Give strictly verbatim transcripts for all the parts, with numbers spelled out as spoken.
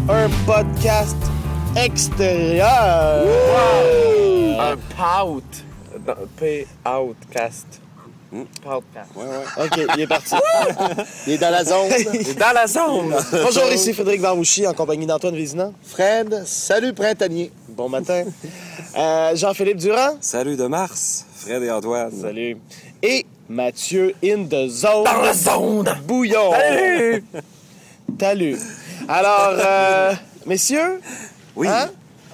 un podcast extérieur. Wow! Un pout. P-outcast. Mm. Podcast. Ouais, ouais. OK, il est parti. Il est dans la zone. Il est dans la zone. Bonjour, ici Frédéric Varmouchi en compagnie d'Antoine Vézina. Fred, salut printanier. Bon matin. Euh, Jean-Philippe Durand. Salut de Mars, Fred et Antoine. Salut. Et Mathieu in the zone. Dans la zone. Bouillon. Salut. Salut. Alors, euh, messieurs, Oui. hein?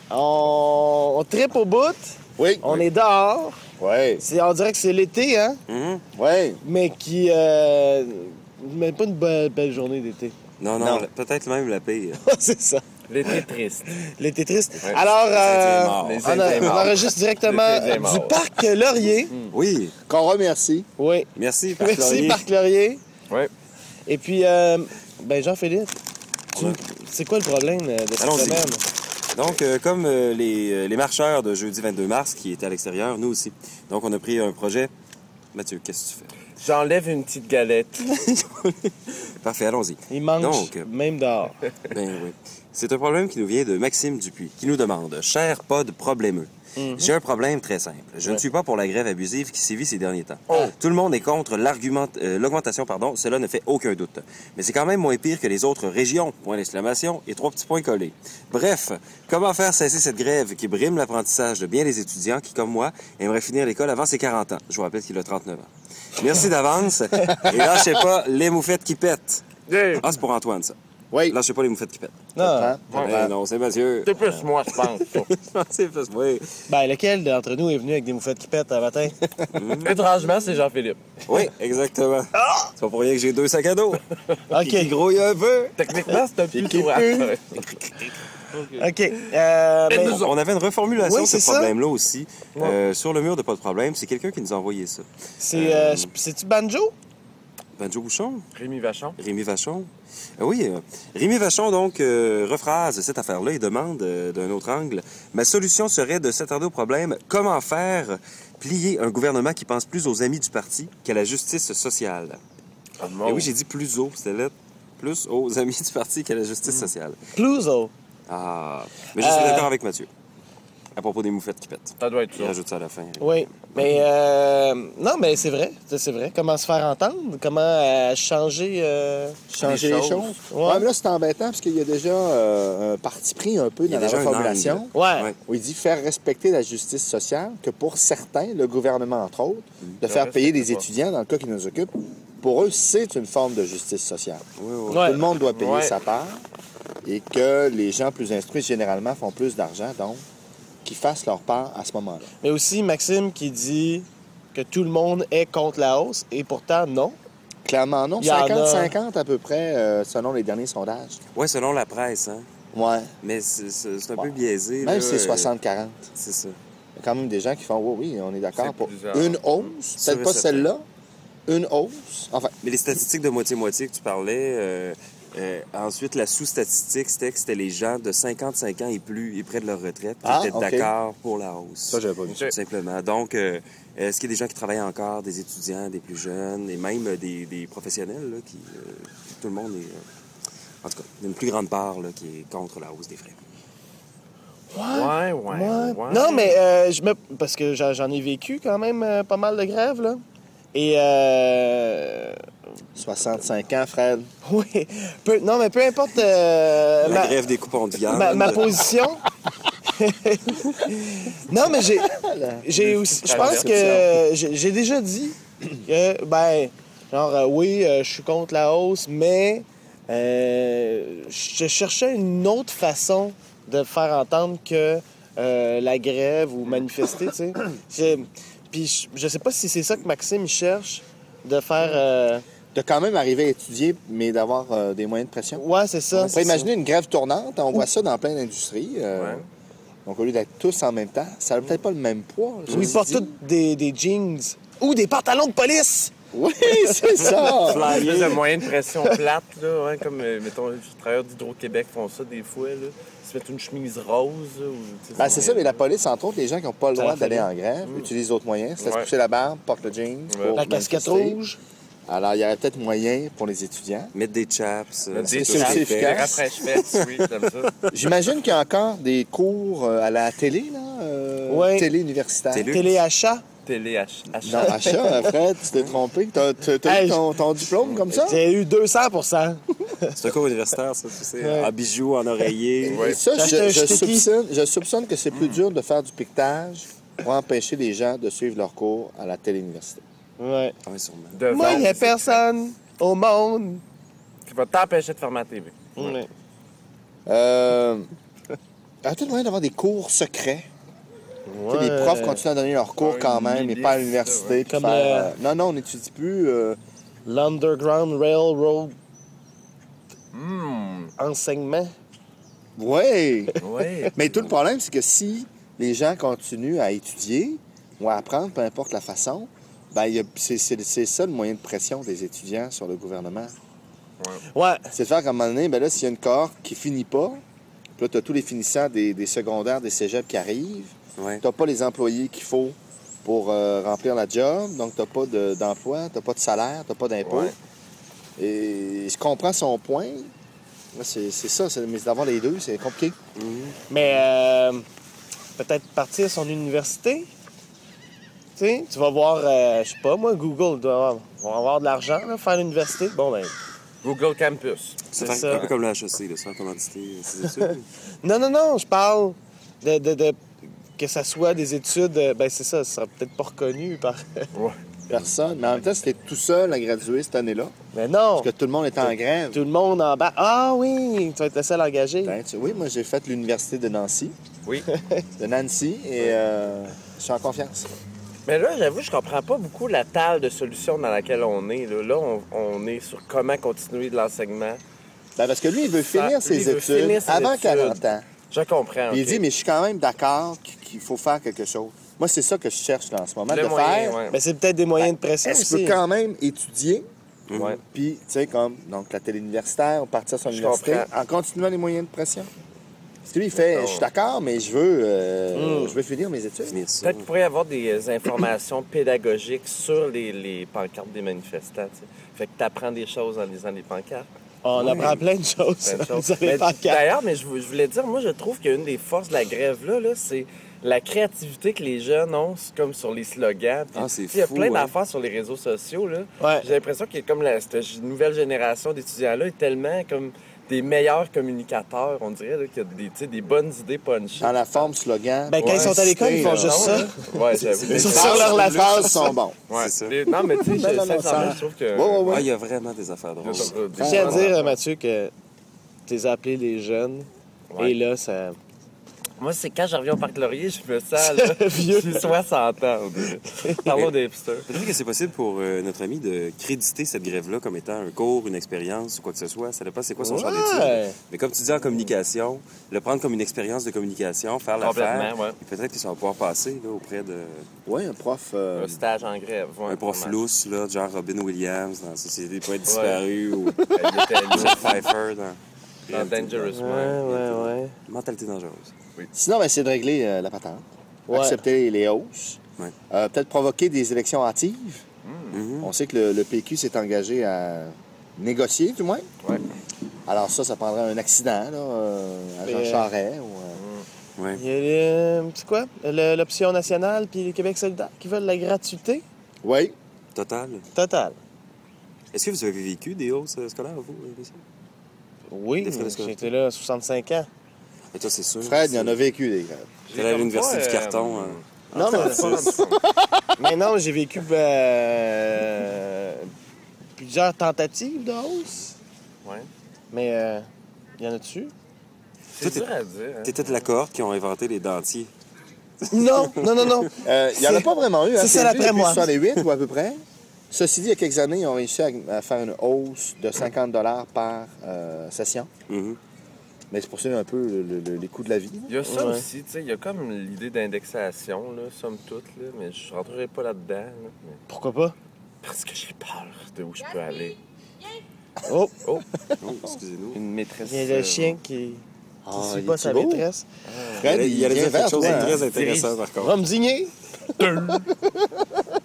on, on trippe au bout. Oui. On est dehors. Oui. C'est, on dirait que c'est l'été, hein? Mhm. Oui. Mais qui... Euh, mais pas une belle, belle journée d'été. Non, non, Non. la- peut-être même la pire. C'est ça. L'été triste. L'été triste. Ouais. Alors, euh, Indiens morts. Les on, a- Indiens on morts. enregistre directement Les Indiens du morts. Parc Laurier. Oui, Qu'on remercie. Oui. merci, Parc Merci, Laurier. Parc Laurier. Oui. Et puis, euh, ben Jean-Philippe, tu- Ouais. c'est quoi le problème euh, de cette Allons-y. semaine? Donc, euh, comme euh, les, euh, les marcheurs de jeudi vingt-deux mars qui étaient à l'extérieur, nous aussi. Donc, on a pris un projet. Mathieu, qu'est-ce que tu fais? J'enlève une petite galette. Parfait, allons-y. Il mange Donc, euh, même dehors. Ben oui. C'est un problème qui nous vient de Maxime Dupuis, qui nous demande « Cher pod problémeux, j'ai un problème très simple. Je ne suis pas pour la grève abusive qui sévit ces derniers temps. Tout le monde est contre l'argument, euh, l'augmentation, pardon, cela ne fait aucun doute. Mais c'est quand même moins pire que les autres régions, point d'exclamation, et trois petits points collés. Bref, comment faire cesser cette grève qui brime l'apprentissage de bien des étudiants qui, comme moi, aimeraient finir l'école avant ses quarante ans? Je vous rappelle qu'il a trente-neuf ans. Merci d'avance, et lâchez pas les moufettes qui pètent. Yeah. Ah, c'est pour Antoine, ça. Oui. Lâchez pas les moufettes qui pêtent. Non. Hein? Eh non, c'est Mathieu. C'est plus moi, je pense. ça. c'est plus oui. Ben, lequel d'entre nous est venu avec des moufettes qui pètent un matin? Étrangement, c'est Jean-Philippe. Oui, exactement. C'est pas pour rien que j'ai deux sacs à dos. Qui OK. grouille un peu. Techniquement, c'est un peu qui tout. OK. Euh, ben, nous On avait une reformulation Oui, de ce c'est ça. problème-là aussi. Euh, sur le mur de Pas de problème, c'est quelqu'un qui nous a envoyé ça. c'est, euh, c'est-tu Banjo? Banjo Bouchon? Rémi Vachon. Rémi Vachon? Euh, oui, euh, Rémi Vachon, donc, euh, rephrase cette affaire-là et demande euh, d'un autre angle. Ma solution serait de s'attarder au problème comment faire plier un gouvernement qui pense plus aux amis du parti qu'à la justice sociale. Ah, Et oui, j'ai dit plus aux, c'était lettre. Plus aux amis du parti qu'à la justice sociale. Pluso. Ah. Mais je suis Euh, d'accord avec Mathieu. À propos des moufettes qui pètent. Ça doit être Il ça. rajoute ça à la fin. Oui. Mais, euh, non, mais c'est vrai. C'est vrai. Comment se faire entendre? Comment euh, changer... euh, Changer Les les choses. choses. Ouais. Ouais, mais là, c'est embêtant parce qu'il y a déjà euh, un parti pris un peu Il y a dans la déjà un reformulation. angle. Ouais. Ouais. Où il dit faire respecter la justice sociale, que pour certains, le gouvernement entre autres, de faire Le payer respecte des pas. étudiants, dans le cas qui nous occupe, pour eux, c'est une forme de justice sociale. Oui, oui. Ouais. Tout le monde doit payer Ouais. sa part et que les gens plus instruits, généralement, font plus d'argent, donc qu'ils fassent leur part à ce moment-là. Mais aussi Maxime qui dit que tout le monde est contre la hausse, et pourtant, non. Clairement, non. Il y en a- cinquante cinquante à peu près, euh, selon les derniers sondages. Ouais, selon la presse, hein. Ouais. Mais c'est c'est- c'est un peu Ouais. biaisé. Même là, si c'est euh, soixante quarante. C'est ça. Il y a quand même des gens qui font, oui, oui, on est d'accord C'est pour plusieurs. une hausse. Sûr Peut-être et pas certain. celle-là. Une hausse. Enfin, Mais les statistiques de moitié-moitié que tu parlais, euh, euh, ensuite, la sous-statistique, c'était que c'était les gens de cinquante-cinq ans et plus et près de leur retraite qui Ah, étaient ok. d'accord pour la hausse. ça, j'avais pas vu. Tout simplement. Donc, euh, est-ce qu'il y a des gens qui travaillent encore, des étudiants, des plus jeunes, et même euh, des, des professionnels, là, qui... euh, tout le monde est... euh, en tout cas, il y a une plus grande part là, qui est contre la hausse des frais. Ouais, ouais, Ouais. ouais. Non, mais euh, je me... parce que j'en j'en ai vécu quand même euh, pas mal de grèves, là. Et, euh... soixante-cinq ans, Fred. oui. Peu... Non, mais peu importe euh, La ma... grève des coupons de viande. ma, ma position. non, mais j'ai... j'ai aussi... Je pense que j'ai j'ai déjà dit que, ben, genre, euh, oui, euh, je suis contre la hausse, mais euh, je cherchais une autre façon de faire entendre que euh, la grève ou manifester, tu sais. J'ai- Puis je, je sais pas si c'est ça que Maxime il cherche, de faire... euh, De quand même arriver à étudier, mais d'avoir euh, des moyens de pression. Ouais, c'est ça. On c'est peut ça. imaginer une grève tournante. On voit ça dans plein d'industries. euh, Ouais. Donc, au lieu d'être tous en même temps, ça n'a peut-être pas le même poids. Où ceci ils portent dit. tous des, des jeans ou des pantalons de police. Oui, c'est ça! Une espèce de moyen de pression plate, là, hein, comme, euh, mettons, les travailleurs d'Hydro-Québec font ça des fois, là. Ils se mettent une chemise rose, là, ou... tu sais, Ben, c'est ça, mais la police, entre autres, les gens qui n'ont pas le Ça droit leur fait d'aller bien. en grève, utilisent d'autres moyens. Se laissent Ouais. pousser la barbe, portent le jean. Ouais. pour La casquette manifester. rouge. Alors, il y aurait peut-être moyen pour les étudiants. Mettre des chaps. euh, Des c'est chaps, aussi des efficace. rafraîche-fesses, oui, comme ça. J'imagine qu'il y a encore des cours euh, à la télé, là. euh, Ouais. Télé universitaire. Télé. Téléachat. Télé H. Non, achat, Fred, tu t'es trompé. T'as t'as- t'as Hey, eu ton, ton diplôme comme ça? J'ai eu deux cents pour cent. C'est un cours universitaire, ça, tu sais. Ouais. En bijoux, en oreiller. Et ça, J'ai je, acheté un je sticky. soupçonne, je soupçonne que c'est plus dur de faire du piquetage pour empêcher les gens de suivre leurs cours à la télé-université. Ouais. Ah, oui, sûrement. De Moi, il n'y a vente, personne au monde. qui va t'empêcher de fermer la T V. Ouais. Euh... Il y a peut-être moyen d'avoir des cours secrets. Tu sais, les profs continuent à donner leurs cours Ouais, quand même, mais pas à milice, l'université. ouais. puis Comme, faire, euh, euh, Non, non, on n'étudie plus. euh, L'Underground Railroad Hum, enseignement. Ouais! oui. Mais tout le problème, c'est que si les gens continuent à étudier ou à apprendre, peu importe la façon, ben, il y a- c'est c'est- c'est ça le moyen de pression des étudiants sur le gouvernement. Ouais. C'est de faire qu'à un moment donné, ben là, s'il y a une cohorte qui finit pas, puis là, tu as tous les finissants des, des secondaires, des cégeps qui arrivent, Ouais. tu n'as pas les employés qu'il faut pour euh, remplir la job, donc tu n'as pas de- d'emploi, tu n'as pas de salaire, tu n'as pas d'impôt. Ouais. Et je comprends son point. Là, C'est c'est ça, c'est- mais d'avoir les deux, c'est compliqué. Mais euh, peut-être partir son université. Tu sais, tu vas voir, euh, je sais pas, moi, Google doit avoir, vont avoir de l'argent, là, faire l'université. Bon, ben. Google Campus. C'est C'est un, ça. un peu comme le H E C, là, sans commanditer ses études. Non, non, non, je parle de, de, de- que ça soit des études. euh, Ben, c'est ça, ça sera peut-être pas reconnu par. Ouais. Personne. Mais en même temps, c'était tout seul à graduer cette année-là, Mais non! parce que tout le monde était en grève. Tout le monde en bas. Ah oui! Tu vas être le seul engagé. Ben, tu- oui, moi, j'ai fait l'université de Nancy, Oui. de Nancy, et euh, je suis en confiance. Mais là, j'avoue, je comprends pas beaucoup la table de solutions dans laquelle on est. Là, là on, on est sur comment continuer de l'enseignement. Ben, parce que lui, il veut finir Ça, ses lui, il veut études finir ses avant études. quarante ans. Je comprends. Puis il ok. dit, mais je suis quand même d'accord qu'il faut faire quelque chose. Moi, c'est ça que je cherche là, en ce moment, Le de moyen, faire. ouais. Mais c'est peut-être des moyens de pression Est-ce qu'il aussi. peut quand même étudier, Ouais. puis, tu sais, comme donc la télé-universitaire, on partir à son Je université, comprends. en continuant les moyens de pression? Parce que lui, il fait, Non. je suis d'accord, mais je veux, euh, Mm. je veux finir mes études. Finir ça. Peut-être qu'il pourrait y avoir des euh, informations pédagogiques sur les, les pancartes des manifestants. tu sais. Fait que tu apprends des choses en lisant les pancartes. On Ouais. apprend plein de choses. Plein de choses. Vous allez Mais pas quatre. D'ailleurs, mais je, vou- je voulais dire, moi, je trouve qu'une des forces de la grève-là, là, c'est la créativité que les jeunes ont, c'est comme sur les slogans. Puis, Ah, c'est tu sais, Il y a fou, plein hein. d'affaires sur les réseaux sociaux. Là. Ouais. J'ai l'impression que comme la, cette g- nouvelle génération d'étudiants-là est tellement comme des meilleurs communicateurs, on dirait, là, qu'il y a des, tu sais, des bonnes idées punchées. Dans la forme slogan. Ben, quand Ouais. ils sont à l'école, ils font là. juste ça. Ouais, j'avoue. Les Ils sont phrases- sur leur les laptop. phrases sont bons. Ouais. C'est ça. Les- Non, mais tu sais, Non, non, non, sincèrement, ça- je trouve que... Ouais, ouais, ouais. Ah, il y a vraiment des affaires drôles. Je tiens à dire, Mathieu, que tu les as appelés les jeunes. Ouais. Et là, ça. Moi, c'est quand je reviens au Parc Laurier, je me sens, là, Vieux. j'ai soixante ans. on dirait. Parlons des hipsters. Peut-être que c'est possible pour euh, notre ami de créditer cette grève-là comme étant un cours, une expérience ou quoi que ce soit. Ça dépend c'est quoi son champ Ouais. d'études. Mais comme tu dis en communication, le prendre comme une expérience de communication, faire l'affaire, Complètement, ouais. et peut-être que ça va pouvoir passer là, auprès de Oui, un prof. euh, Un stage en grève. ouais, un prof vraiment. lousse, là, genre Robin Williams dans Société des poètes disparus ou Il était Michel Pfeiffer dans dans Dangerous Ouais, Mind. ouais, ouais. Mentalité dangereuse. Sinon, ben, c'est de régler euh, la patente. Ouais. Accepter les hausses. Ouais. Euh, Peut-être provoquer des élections hâtives. Mhm. On sait que le, le P Q s'est engagé à négocier, du moins. Ouais. Alors ça, ça prendrait un accident, là, euh, à Jean Mais, euh, Charest. Ou, euh, Ouais. Il y a les, c'est quoi? Le- l'option nationale puis le Québec solidaire qui veulent la gratuité Oui. Total. totale. Est-ce que vous avez vécu des hausses euh, scolaires, vous, euh, Lucie? Oui, Des frais de scolarité. j'étais là à soixante-cinq ans. Et toi, c'est sûr. Fred, il y en c'est- a vécu des grèves. T'es allé à l'université du carton. hein. Non, mais, c'est... mais non, j'ai vécu euh, plusieurs tentatives de hausse. Ouais. Mais euh, y en a-tu? C'est Toi, dur à dire. Hein. T'étais de la cohorte qui ont inventé les dentiers. Non, non, non, non. Euh, Il n'y en a C'est- pas vraiment eu. Hein, c'est ça, depuis l'après moi. soixante-huit ou à peu près. Ceci dit, il y a quelques années, ils ont réussi à, à faire une hausse de cinquante dollars par euh, session. Mhm. Mais c'est pour ça un peu le- le- les coûts de la vie. Il y a ça Ouais. aussi, tu sais, il y a comme l'idée d'indexation, là, somme toute, là, mais je rentrerai pas là-dedans, là, mais- Pourquoi pas? parce que j'ai peur de où je peux aller. Oh, Oh, Oh, excusez-nous. une maîtresse... il y a le euh, chien qui ne Ah, suit il pas est-tu sa beau? maîtresse. Fred, Il y a vient des vers choses toi, hein. très intéressantes, par contre. Va me digner.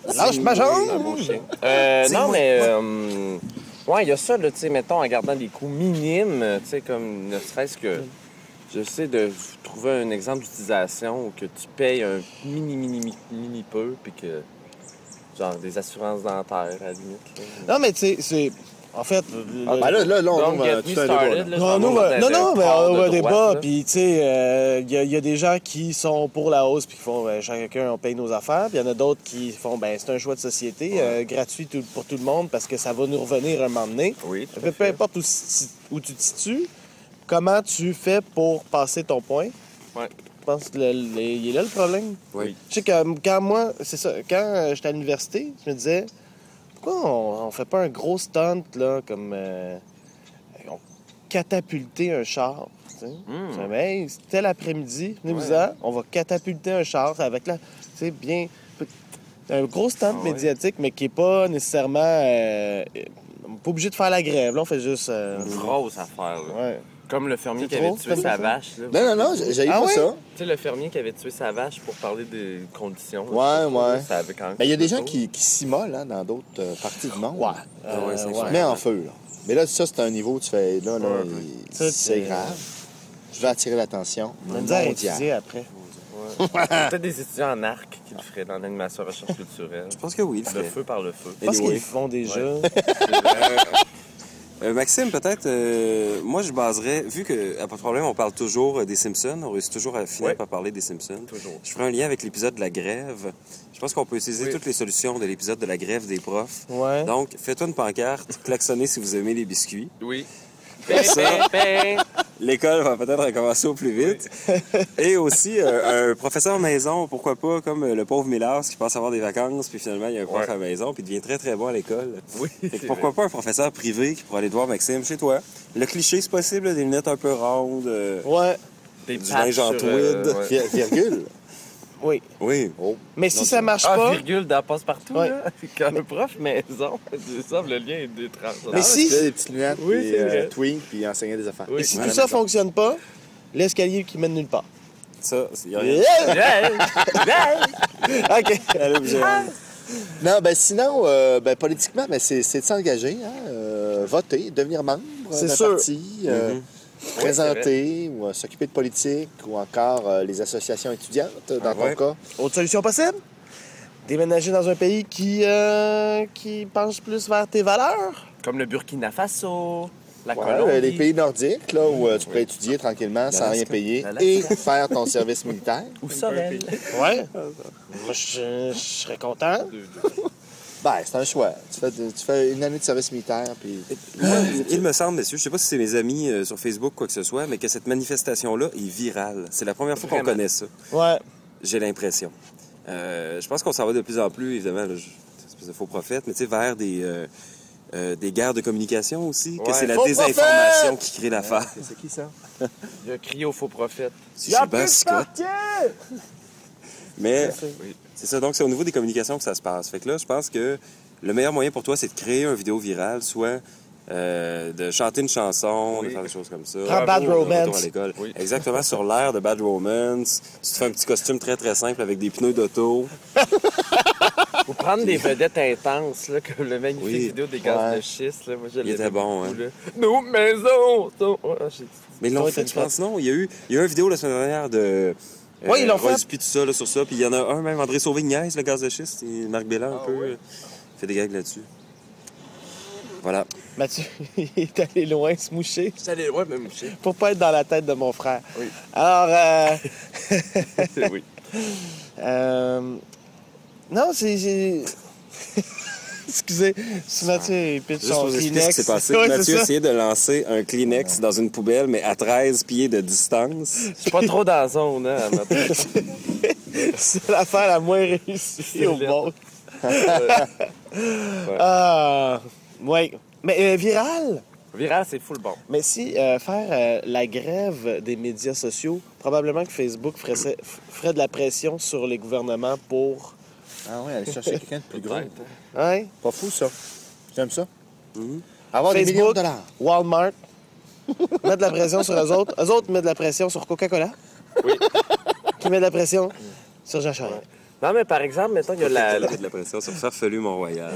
Lâche ma jambe! Un beau chien. Euh, non, mais... euh, ouais, il y a ça, là, tu sais, mettons, en gardant des coûts minimes, tu sais, comme ne serait-ce que... J'essaie de trouver un exemple d'utilisation où que tu payes un mini, mini, mini, mini peu, puis que... Genre des assurances dentaires, à la limite. Là. Non, mais tu sais, c'est... En fait... Ah, ben là, là, là, on Don't ouvre get un- me tout un started, débat, là. là, Non, je non, m'en vais mais- dans non, non, un mais port on de va droite, débat. là. Puis, tu sais, il y, a- y a des gens qui sont pour la hausse puis qui font, ben, chacun, on paye nos affaires. Puis, il y en a d'autres qui font, ben, c'est un choix de société, euh, gratuit tout- pour tout le monde parce que ça va nous revenir un moment donné. Oui, tout à Peu, peu fait. importe où, si- où tu te situes, comment tu fais pour passer ton point. Ouais. Je pense que le- le- il est là le problème. Oui. Je sais que euh, quand moi, c'est ça, quand euh, j'étais à l'université, je me disais, pourquoi on, on fait pas un gros stunt, là, comme. Euh, on catapulter un char, tu sais? Mm. Je disais, hey, c'est tel après-midi, venez-vous-en, Ouais. on va catapulter un char avec la. Tu sais, bien. Un gros stunt Ah ouais. médiatique, mais qui est pas nécessairement. Euh, on n'est pas obligé de faire la grève, là, on fait juste. euh, Une grosse affaire, là. ouais. Comme le fermier C'est qui avait trop? tué Comme sa ça? vache, là. Non, non, non, j'ai j'ai Ah pas ouais? ça. Tu sais, le fermier qui avait tué sa vache pour parler des conditions. Ouais, là, ouais. Ça avait quand même... Mais il y a des gens qui, qui s'immolent hein, dans d'autres euh, parties du monde. Ouais. Ah ouais, c'est Euh, clair. Mais en feu, là. Mais là, ça, c'est un niveau, tu fais, là, là, Ouais, il- Ça, c'est c'est- grave. Je veux attirer l'attention On a dit à mondiale. étudier après. Ouais. Peut-être des étudiants en arc qui le feraient dans l'animation recherche culturelle. Je pense que oui, il le Le ferait. feu par le feu. Je pense Anyway. qu'ils le font déjà. Euh, Maxime, peut-être, euh, moi je baserais, vu que, à pas de problème, on parle toujours euh, des Simpsons, on réussit toujours à finir Ouais. par parler des Simpsons. Toujours. Je ferai un lien avec l'épisode de la grève. Je pense qu'on peut utiliser Oui. toutes les solutions de l'épisode de la grève des profs. Ouais. Donc, faites-toi une pancarte, klaxonnez si vous aimez les biscuits. Oui. Ça. Ben, L'école va peut-être recommencer au plus vite. Et aussi, euh, un professeur maison, pourquoi pas, comme euh, le pauvre Millard qui passe avoir des vacances, puis finalement, il y a un prof Ouais. à la maison, puis il devient très très bon à l'école. Oui. Fait que c'est pourquoi vrai. pas un professeur privé qui pourrait aller te voir Maxime chez toi. Le cliché, c'est possible, là, des lunettes un peu rondes, euh, Ouais. Des du patchs linge en sur, tweed. euh, ouais. Vir- Virgule. Oui. Oui. Oh. Mais si ça marche Ah, pas. virgule dans passe-partout, Ouais. là. Quand le prof maison, ça, le lien est étrange. Mais si- Tu fais des petites lunettes, Oui, puis c'est euh, vrai. twink, puis enseigner des affaires. Oui. Et si À tout la ça maison. fonctionne pas, l'escalier qui mène nulle part. Ça, il y a rien. Yeah! Yeah! OK. Elle est obligée. Non, ben sinon, euh, ben, politiquement, ben, c'est c'est de s'engager, hein, euh, voter, devenir membre C'est d'un sûr. parti, euh, Mhm. se présenter ou euh, s'occuper de politique ou encore euh, les associations étudiantes, dans Ah ton ouais. cas. Autre solution possible? Déménager dans un pays qui, euh, qui penche plus vers tes valeurs? Comme le Burkina Faso, la Ouais, Colombie. euh, les pays nordiques, là, où euh, tu pourrais étudier tranquillement sans rien payer L'Alaska. et faire ton service militaire. Ou Sorel. Ouais. Moi, je, je serais content. Ben, c'est un choix. Tu fais, de- tu fais une année de service militaire, puis... Moi, il me semble, messieurs, je sais pas si c'est mes amis euh, sur Facebook ou quoi que ce soit, mais que cette manifestation-là est virale. C'est la première fois qu'on Vraiment. connaît ça. Ouais. J'ai l'impression. Euh, je pense qu'on s'en va de plus en plus, évidemment, là, je- c'est une espèce de faux prophète, mais tu sais, vers des, euh, euh, des guerres de communication aussi, que Ouais. c'est la Faux désinformation qui crée l'affaire. C'est qui ça? Il a crié au faux prophète. C'est Gilbert Scott. Mais Oui. c'est ça, donc c'est au niveau des communications que ça se passe. Fait que là, je pense que le meilleur moyen pour toi, c'est de créer une vidéo virale, soit euh, de chanter une chanson, Oui. de faire des choses comme ça. Prends Bad de retour Romance. à l'école. Oui. Exactement, sur l'air de Bad Romance. Tu te fais un petit costume très très simple avec des pneus d'auto. Ou prendre des vedettes intenses, là, comme le magnifique Oui. vidéo des gaz Ouais. de schiste. Là. Moi, je Il était l'aimais bon, beaucoup, hein. là. Nos maisons sont... Ah, j'ai- Mais ils l'ont Ouais, fait, t'as je fait. pense, non? Il y a eu, il y a eu une vidéo la semaine dernière de... Ouais, ils l'ont Royce fait. puis tout ça, là, sur ça. Puis il y en a un, même André Sauvé-Niaise, le gaz de schiste. Et Marc Bélan, un Ah peu, ouais. euh, fait des gags là-dessus. Voilà. Mathieu, il est allé loin se moucher J'étais allé loin, me moucher. pour pas être dans la tête de mon frère. Oui. Alors, euh, Oui. euh, non, c'est... c'est- Excusez, si Mathieu il pitch Juste son pour vous expliquer ce Kleenex. qui s'est passé. Ouais, c'est Mathieu ça. essayait de lancer un Kleenex dans une poubelle, mais à treize pieds de distance. Je suis pas trop dans la zone, hein, à matin. C'est l'affaire la moins réussie C'est au laid. monde. Ah, oui. Mais euh, viral? Viral, c'est full bon. Mais si euh, faire euh, la grève des médias sociaux, probablement que Facebook ferait, ça- ferait de la pression sur les gouvernements pour... Ah ouais, aller chercher quelqu'un de plus gros. Peut-être. Hein? Pas fou, ça. J'aime ça. Mhm. Avoir des millions Facebook, de dollars. Walmart, mettre de la pression sur eux autres. Eux autres mettent de la pression sur Coca-Cola. Oui. Qui met de la pression sur Jean Charest. Non, mais par exemple, mettons, il y a la... de la pression sur Farfelu Mont-Royal.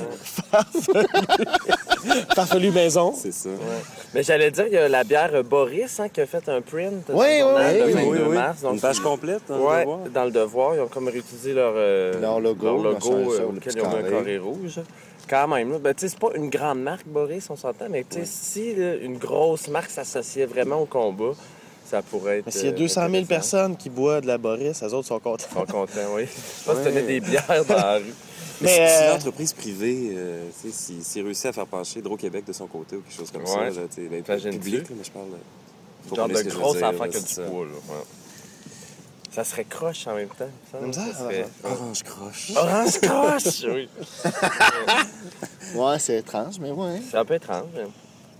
Farfelu maison. C'est ça. Ouais. Mais j'allais dire, il y a la bière Boris hein, qui a fait un print Oui, dans le journal oui, le oui, vingt-deux oui, oui. mars. Donc, Une page complète dans ouais, le devoir. dans le devoir. Ils ont comme réutilisé leur, euh, Leur logo, leur ils ont logo changé ça, euh, le auquel petit ils ont mis un carré. carré rouge. Quand même, là. Ben, tu sais, c'est pas une grande marque, Boris, on s'entend, mais tu sais, si là, une grosse marque s'associait vraiment au combat, ça pourrait être. Mais s'il y a euh, deux cent mille intéressant. personnes qui boivent de la Boris, les autres sont contents. Ils sont contents, oui. Je pense que donner des bières dans la rue. Mais Mais, si, si euh, l'entreprise privée, euh, tu sais, s'il si réussit à faire pencher Hydro-Québec de son côté ou quelque chose comme ça, Ouais. là, tu sais, ben, T'imagines-tu? public, là, mais je parle... là, faut Genre qu'on ait de ce que je veux grosse dire, affaire là, que du c'est ça. poids, là. Ouais. Ça serait croche en même temps. Ça, Comme ça, ça serait... Orange croche. Orange croche! Oui. Ouais, c'est étrange, mais ouais. C'est un peu étrange. hein.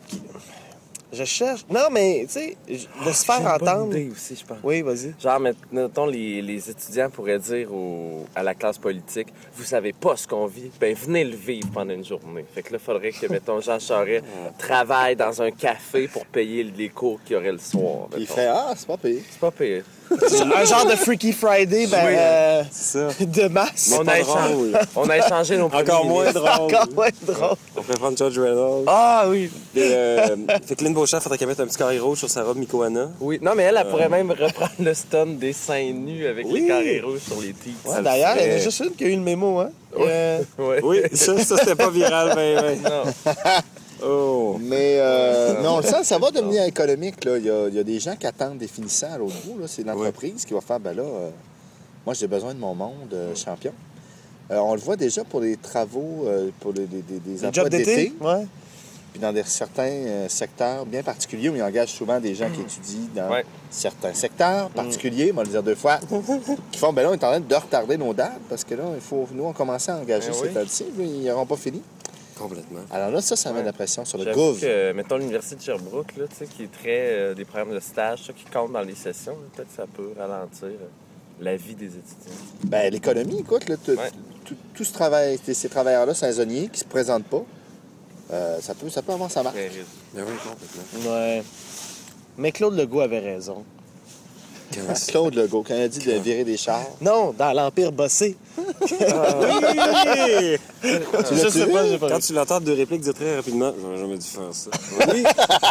Je cherche. Non, mais, tu sais, de se faire J'ai une bonne entendre. idée aussi, je pense. Oui, vas-y. Genre, mettons, les, les étudiants pourraient dire au- à la classe politique, vous savez pas ce qu'on vit, ben venez le vivre pendant une journée. Fait que là, il faudrait que, mettons, Jean Charest travaille dans un café pour payer les cours qu'il y aurait le soir. Il mettons. fait Ah, c'est pas pire. C'est pas pire. Un genre de Freaky Friday, ben, Oui, euh, C'est ça. de masse. On pas a, échangé, drôle. on a échangé nos Encore premiers moins ministres. drôle. Encore moins drôle. On pourrait prendre George Reynolds. Ah oui. Et, euh, fait que Lynn Beauchamp, faudrait qu'elle mette un petit carré rouge sur sa robe Mikoana. Oui, non, mais elle, elle pourrait même reprendre le stun des seins nus avec Oui. les carrés rouges sur les teats. Ouais, le d'ailleurs, il y en a ferait. juste une qui a eu le mémo, hein. Euh, Ouais. Oui, ça, ça c'était pas viral, ben, ben. Non. Oh. Mais euh, non, ça, ça va devenir économique. Là. Il, y a, il y a des gens qui attendent des finissants à l'autre bout. Là. C'est l'entreprise qui va faire, ben là, euh, moi, j'ai besoin de mon monde euh, champion. Euh, on le voit déjà pour les travaux, euh, pour les, des, des, des les emplois jobs d'été. Ouais. Puis dans des, certains euh, secteurs bien particuliers où ils engagent souvent des gens qui étudient dans Ouais. certains secteurs particuliers, on va le dire deux fois, qui font, ben là, on est en train de retarder nos dates parce que là, il faut, nous, on commence à engager Ben ces oui. temps-ci, ils n'auront pas fini. Complètement. Alors là, ça, ça met Ouais. de la pression sur le J'avoue gouv. que, mettons, l'Université de Sherbrooke, là, tu sais, qui est très euh, des programmes de stage, ça, qui compte dans les sessions, là, peut-être que ça peut ralentir euh, la vie des étudiants. Ben, l'économie, écoute, là, tout, Ouais. tout- tout ce travail, ces ces travailleurs-là saisonniers qui ne se présentent pas, euh, ça, peut, ça peut avoir sa marque. Très risque. Ben oui, complètement. Ouais. Mais Claude Legault avait raison. Quand- Claude Legault, quand il a dit de virer des chars. Non, dans l'Empire bossé. Tu Je l'as-tu sais vu? pas, j'ai pas Quand vu. tu l'entends deux répliques dire très rapidement, j'aurais jamais dû faire ça. Oui.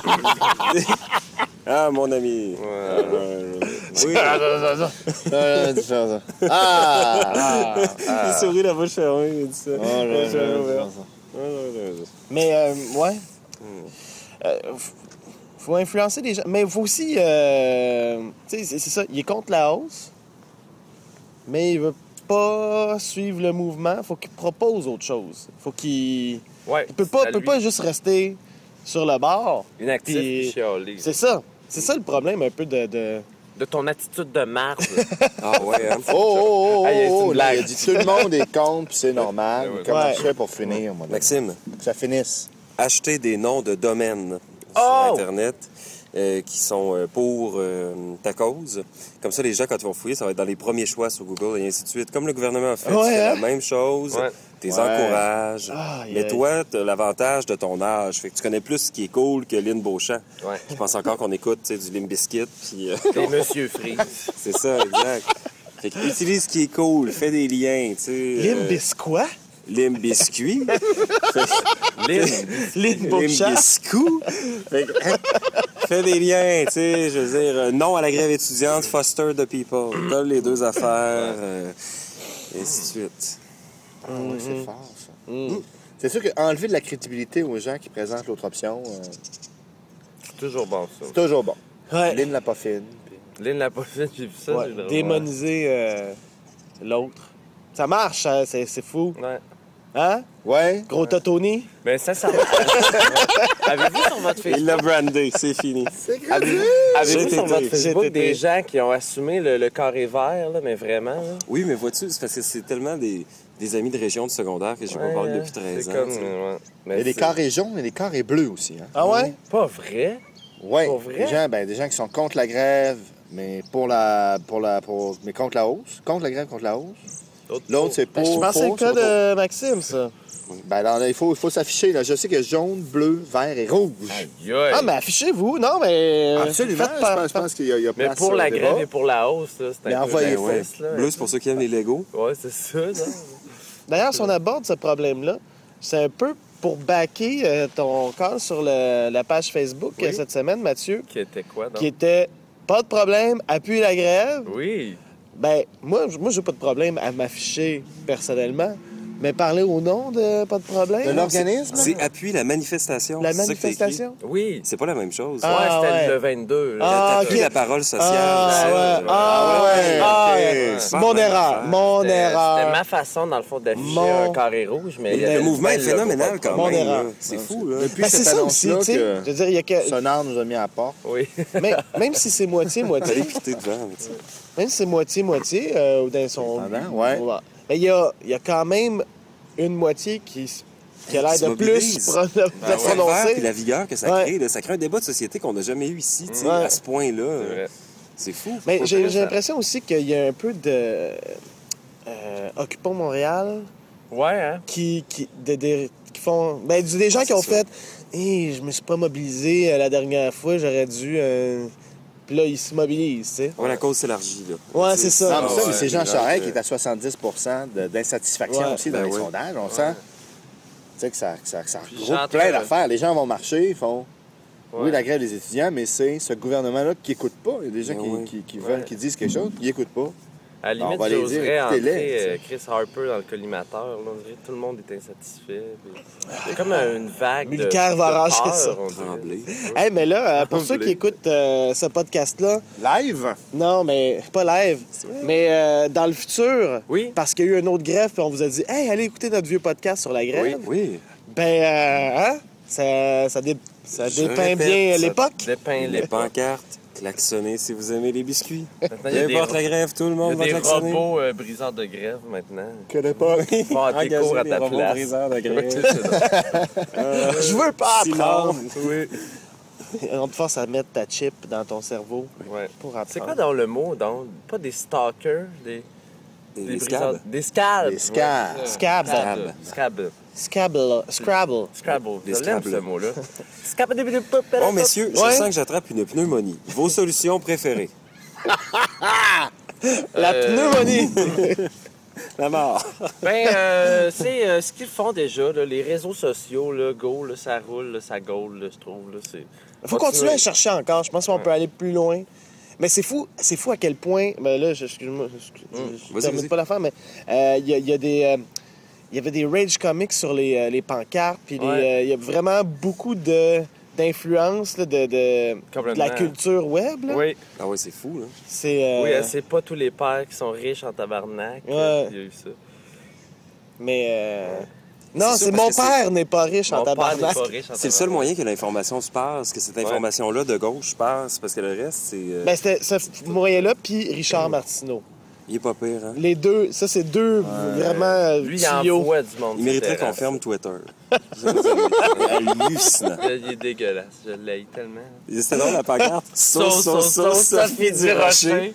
Ah, mon ami. Ouais. Euh, oui. Euh, tu fais ça. Ah! Il sourit la bouche fermée, il dit ça. Oh, là, là, La bouche là, ouverte. là. Ah, là, là, là. Mais, euh, ouais. Euh, f- faut influencer les gens. Mais il faut aussi. Euh, tu sais, c'est c'est ça. Il est contre la hausse, mais il veut pas suivre le mouvement. Faut qu'il propose autre chose. Faut qu'il. Ouais, Il peut pas, à peut lui. pas juste rester sur le bord. Inactif Puis- puis chialer. C'est ça. C'est ça le problème un peu de. de... De ton attitude de marde. Ah, ouais, hein. Oh, oh, oh, Ah, il y a- c'est oh, une oh, là, il a blague. dit tout le monde est contre, puis c'est normal. Ouais, ouais. Comment Ouais. je fais pour finir, moi? là? Maxime, Que ça finisse. acheter des noms de domaines Oh! sur Internet euh, qui sont euh, pour euh, ta cause. Comme ça, les gens, quand ils vont fouiller, ça va être dans les premiers choix sur Google et ainsi de suite. Comme le gouvernement a fait, Ouais, tu fais hein? la même chose, Ouais. t'es Ouais. encourages. Aïe, Mais aïe. toi, t'as l'avantage de ton âge. Fait que tu connais plus ce qui est cool que Lynn Beauchamp. Ouais. Je pense encore qu'on écoute tu sais, du Limp Bizkit. Puis, euh, Et Monsieur Freeze. c'est ça, exact. Fait que utilise ce qui est cool, fais des liens, tu sais. Lim euh, Biscuit? Limp Biscuit. Lynn. Lim Limp Beauchamp? Biscou. Fait que, fais des liens, tu sais, je veux dire, euh, non à la grève étudiante, foster the people. Colle les deux affaires, euh, et ainsi de suite. Ah, ouais, c'est fort, ça. Mm. C'est sûr qu'enlever de la crédibilité aux gens qui présentent l'autre option, euh, C'est toujours bon, ça. c'est toujours bon. Ouais. Lynn l'a pas fine. puis- Lynn l'a pas fait, j'ai vu ça. Ouais, j'ai le- démoniser euh, l'autre. Ça marche, hein, c'est c'est fou. Ouais. Hein? Ouais. Gros Totoni? Mais sincèrement, avez-vous sur votre Il Facebook, l'a brandé, c'est fini. C'est avez-vous, gratuit. avez-vous J'ai sur été- votre j'ai Facebook été- des gens qui ont assumé le, le carré vert, là, mais vraiment? Là? Oui, mais vois-tu, c'est parce que c'est tellement des, des amis de région de secondaire que j'ai pas Ouais, parlé hein, depuis treize c'est ans. comme, tu sais. euh, ouais. Il Mais y a des c'est carrés jaunes et des carrés bleus aussi. Hein? Ah ouais? Pas vrai? Oui. Pour vrai? Des gens, ben, des gens qui sont contre la grève, mais pour la, pour la, pour, mais contre la hausse. Contre la grève, contre la hausse. L'autre, c'est pour. Ben, je pense que c'est le pour, cas c'est pas de Maxime, ça. pour. Ben, alors, là, il faut, il faut s'afficher. Là. Je sais que jaune, bleu, vert et rouge. Aïe, aïe. Ah, mais affichez-vous, non, mais... Absolument. faites Je par- pense, je pense qu'il y a, il y a Mais place pour au la débat. grève et pour la hausse, là, c'est Mais un peu envoyez la ouais. fesse, là. Bleu, c'est pour ceux qui aiment les Legos. Ouais, c'est ça, non? D'ailleurs, si on aborde ce problème-là, c'est un peu pour backer euh, ton call sur le- la page Facebook Oui. euh, cette semaine, Mathieu, Qui était quoi, donc? qui était « Pas de problème, appuie la grève Oui. ». Ben, moi, j- moi j'ai pas de problème à m'afficher personnellement, mais parler au nom de « Pas de problème De » l'organisme? C'est appuie la manifestation. La c'est ça que t'as écrit. manifestation? Oui. C'est pas la même chose. Ah, ouais, c'était ouais. le vingt-deux. là. Ah, T'appuies ok. la parole sociale. Ah, ça, ouais. là. Ah, ouais. Ah, ok. ouais. C'est C'est pas mon la même erreur. affaire. Mon C'était- erreur. C'était ma façon, dans le fond, d'afficher Mon- un carré rouge, mais... il y Le avait mouvement est plein de logos, phénoménal pas de quand Mon même. erreur. là. C'est fou, là. Depuis Ben, cette c'est ça aussi, annonce-là tu sais. que Je veux dire, il y a que... Sonard nous a mis à la porte. Oui. Mais, même si c'est moitié-moitié, T'allais piquer devant. tu sais. même si c'est moitié-moitié, euh, ou dans son... Dépendant, ouais. Mais il y a, il y a quand même une moitié qui, s- qui a l'air Qui se de plus mobilise. pro- de Ben ouais, le verre prononcer. puis la vigueur que ça Ouais. crée, là, ça crée un débat de société qu'on n'a jamais eu ici, tu sais, Ouais. à ce point-là. C'est vrai. C'est fou. Mais j'ai j'ai ça. l'impression aussi qu'il y a un peu de... Euh, Occupons Montréal, Ouais, hein? qui, qui, de- de- qui font... Ben, du- des gens Ah, qui ont c'est ça. fait « Hé, je me suis pas mobilisé euh, la dernière fois, j'aurais dû... euh... » Puis là, ils se mobilisent, tu sais. Ouais, la cause s'élargit, là. Ouais, Tu sais, c'est ça. Non, mais ça, ouais, mais c'est Jean les gens Charest que- qui est à soixante-dix pour cent de- d'insatisfaction Ouais, aussi dans ben les oui. sondages. On sent tu sais, que ça, que ça, que ça Puis regroupe j'entends- plein d'affaires. Les gens vont marcher, ils font Ouais. oui, la grève des étudiants, mais c'est ce gouvernement-là qui n'écoute pas. Il y a des gens Ben qui, oui. qui, qui veulent, Ouais. qui disent quelque chose, puis ils n'écoutent pas. À la On limite, va les dire, j'oserais écoutez-les, entrer euh, tu Chris Harper dans le collimateur. Là. On dirait que tout le monde est insatisfait. puis- Il y a comme une vague de, Mulcair va de arracher peur, ça. on dirait. Tremblay. Hey, mais là, euh, pour ceux Tremblay. qui écoutent euh, ce podcast-là, Live? non, mais pas live, mais euh, dans le futur, Oui. parce qu'il y a eu une autre grève, puis on vous a dit « Hey, allez écouter notre vieux podcast sur la grève. Oui. Ben, euh, hein? Ça, ça, dé- ça Je dépeint répète, bien ça l'époque. Dépeint Les les pancartes, klaxonnez si vous aimez les biscuits. Maintenant, Peu il y a des, importe la grève, tout le il y monde a va des klaxonner. robots euh, briseurs de grève maintenant. Je connais pas. Ils vont à tes Engager cours à les ta robots place. briseurs de grève. Oui, c'est ça. Je veux pas Sinon- apprendre. Oui. On te force à mettre ta chip dans ton cerveau Ouais. pour apprendre. C'est quoi dans le mot, donc? Pas des stalkers, des... Des, des des briseurs- scabs. Des scabs. Des scabs. Ouais, c'est ça. Scabs. Scabs. Scabs. Scrabble. Scrabble. Scrabble. Des Je l'aime, Scrabble. ce mot-là. Scrabble. Bon, messieurs, Ouais. je sens que j'attrape une pneumonie. Vos solutions préférées? La Euh, pneumonie. La mort. Ben, euh, c'est euh, ce qu'ils font déjà, là, les réseaux sociaux, là, go, là, ça roule, là, ça gaule, là, je trouve. Là, c'est... Faut continuer à chercher encore. Je pense qu'on peut aller plus loin. Mais c'est fou, c'est fou à quel point. Ben là, je- excuse-moi, excuse- je Vas-y, termine vas-y. pas l'affaire, mais euh, il y, a- il y a des. euh, il y avait des rage comics sur les, euh, les pancartes, puis les, Ouais. euh, il y a vraiment beaucoup de d'influence là, de, de, de Complètement. la culture web. Là. Oui, Ah ouais, c'est fou, là. C'est. euh, oui, c'est pas tous les pères qui sont riches en tabarnak. Ouais. euh, Il y a eu ça. Mais. euh, Non, C'est ça, c'est parce mon que c'est- père n'est pas riche en Mon père n'est tabarnak. pas riche en C'est le seul tabarnak. moyen que l'information se passe, que cette information-là de gauche passe, parce que le reste, c'est. euh, Ben, c'était ce moyen-là, puis Richard Martineau. il est pas pire, hein? Les deux, ça, c'est deux vraiment euh, Lui, il tuyaux. envoie du monde. Il mériterait sur qu'on le ferme Twitter. Hallucinant. terrain. Il est dégueulasse. Je l'ai tellement. C'était dans la pancarte. Sauce, sauce, sauce, Sophie Durocher.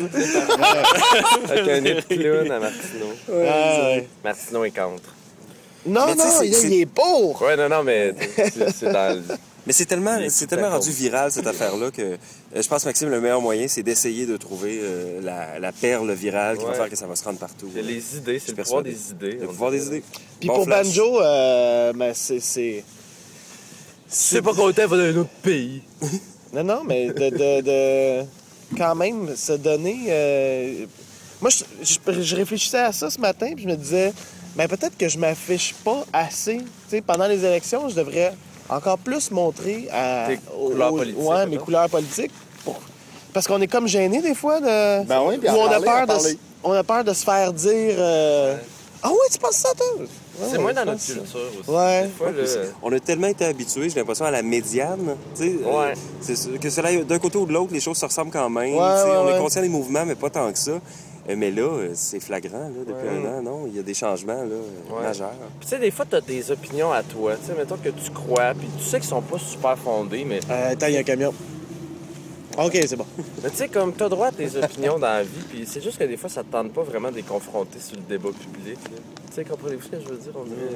Avec un nez de clown à Martineau. Ah, ouais. Martineau est contre. Non, Mais tu sais, non, c'est- il, c'est- il est pour. Ouais, non, non, mais c'est c'est dans le... Mais c'est tellement, Il est c'est tout à tellement fait rendu viral, cette affaire-là, que euh, je pense, Maxime, le meilleur moyen, c'est d'essayer de trouver euh, la, la perle virale qui va Ouais. faire que ça va se rendre partout. Il y a les idées, c'est Je le suis pouvoir persuadé. des idées. Le on pouvoir dirait. des idées. Puis Bon pour flash. Banjo, euh, ben, c'est- c'est. C'est pas content, va dans un autre pays. Non, non, mais de, de, de quand même se donner. euh, Moi, je, je- je réfléchissais à ça ce matin, puis je me disais, ben peut-être que je m'affiche pas assez. Tu sais, pendant les élections, je devrais encore plus montrer à, Tes aux- couleurs aux- politiques, ouais, mes mettons. couleurs politiques. pour- Parce qu'on est comme gêné des fois de. Ben oui, puis à ou on parler, a à peur de, parler. s- on a peur de se faire dire. euh, Ah ouais, tu penses ça, toi? C'est Ouais, moins dans je notre pense ça. culture aussi. Ouais. Des fois, Ouais, puis là, c'est- on a tellement été habitués, j'ai l'impression, à la médiane. tu sais, euh, Ouais. c'est sûr que cela, d'un côté ou de l'autre, les choses se ressemblent quand même. Ouais, tu sais, ouais, on ouais. est conscient des mouvements, mais pas tant que ça. Euh, Mais là, euh, c'est flagrant, là, depuis Ouais. un an, non? Il y a des changements là, euh, Ouais. majeurs. Puis tu sais, des fois, t'as des opinions à toi. Tu sais, mettons que tu crois, puis tu sais qu'ils sont pas super fondés, mais... Euh, attends, il y a un camion. OK, c'est bon. Mais tu sais, comme t'as droit à tes opinions dans la vie, puis c'est juste que des fois, ça te tente pas vraiment de les confronter sur le débat public. là. Tu sais, comprenez-vous ce que je veux dire? On dirait...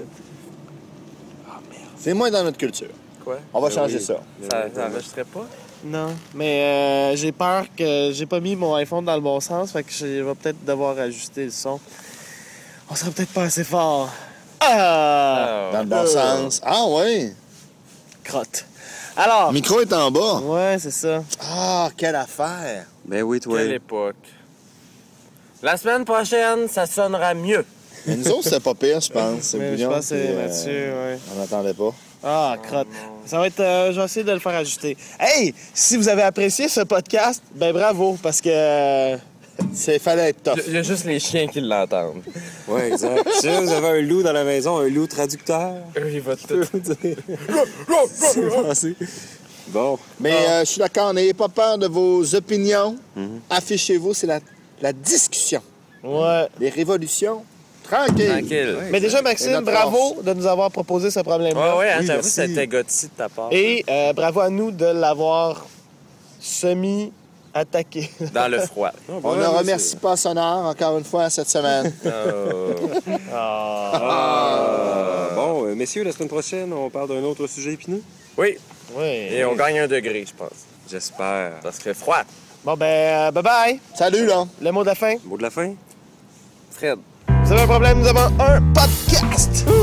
C'est moins dans notre culture. Quoi? On va Ben changer oui. ça. Ça ça enregistrait pas? Non, mais euh, j'ai peur que j'ai pas mis mon iPhone dans le bon sens, fait que je vais peut-être devoir ajuster le son. On sera peut-être pas assez fort. Ah! Dans le bon Euh. sens. Ah oui. Crotte. Alors, Le micro est en bas. ouais, c'est ça. Ah, quelle affaire. Ben oui, toi. Quelle époque. La semaine prochaine, ça sonnera mieux. Mais nous autres, c'est pas pire, je pense. C'est Mais je bouillon, pense que c'est puis, euh, Mathieu, ouais. On n'attendait pas. Ah, crotte. Ça va être. euh, je vais essayer de le faire ajuster. Hey, si vous avez apprécié ce podcast, ben bravo, parce que. euh, C'est fallait être tough. Il y a juste les chiens qui l'entendent. Ouais, exact. Si vous avez un loup dans la maison, un loup traducteur, Eux, il va tout. c'est passé. Bon. Mais euh, je suis d'accord, n'ayez pas peur de vos opinions. Affichez-vous, c'est la, la discussion. Ouais. Les révolutions, tranquille. Tranquille. Mais déjà, Et Maxime, notre bravo de nous avoir proposé ce Ouais, problème-là. ouais, hein, Oui, j'avoue, merci. c'était gothique de ta part. Et euh, bravo à nous de l'avoir semi-attaqué. Dans le froid. On ne remercie pas Sonore encore une fois cette semaine. Euh, Ah, bon, euh, messieurs, la semaine prochaine, on parle d'un autre sujet épineux? Oui, Oui. et on gagne un degré, je pense. J'espère. Parce que froid. Bon, ben, euh, bye-bye. Salut, là. Le mot de la fin. Mot de la fin? Fred. Vous avez un problème, nous avons un podcast.